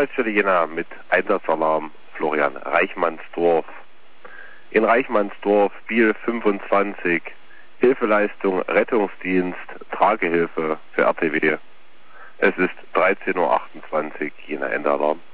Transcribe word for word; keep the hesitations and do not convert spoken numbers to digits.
Signalstelle Jena mit Einsatzalarm Florian Reichmannsdorf. In Reichmannsdorf, Biel fünfundzwanzig, Hilfeleistung Rettungsdienst, Tragehilfe für R T W. Es ist dreizehn Uhr achtundzwanzig, Jena Endalarm.